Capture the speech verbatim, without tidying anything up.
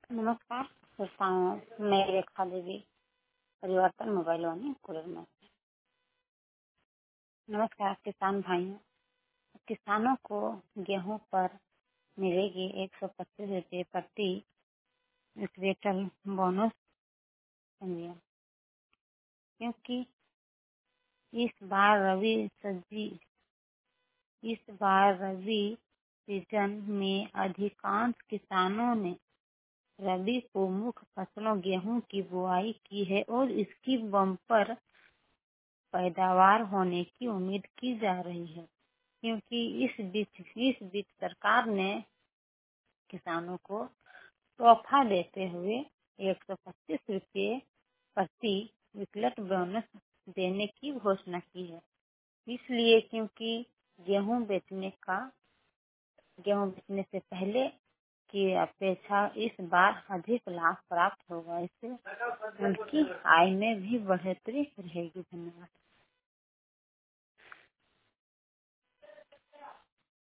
नमस्कार किसानों, मैं रेखा देवी परिवर्तन मोबाइल वाली कुरल में। नमस्कार किसान भाइयों, किसानों को गेहूं पर मिलेगी एक सौ पच्चीस रुपये प्रति क्विंटल बोनस समझिए, क्योंकि इस बार रबी सब्जी इस बार रबी सीजन में अधिकांश किसानों ने रबी को मुख्य फसलों गेहूं की बुआई की है और इसकी बम्पर पैदावार होने की उम्मीद की जा रही है, क्योंकि इस बीच इस बीच सरकार ने किसानों को तोहफा देते हुए एक सौ पच्चीस रुपये प्रति क्विंटल बोनस देने की घोषणा की है। इसलिए क्योंकि गेहूं बेचने का गेहूं बेचने से पहले की अपेक्षा इस बार अधिक लाभ प्राप्त होगा। इससे उनकी आय में भी बढ़ोतरी रहेगी। धन्यवाद।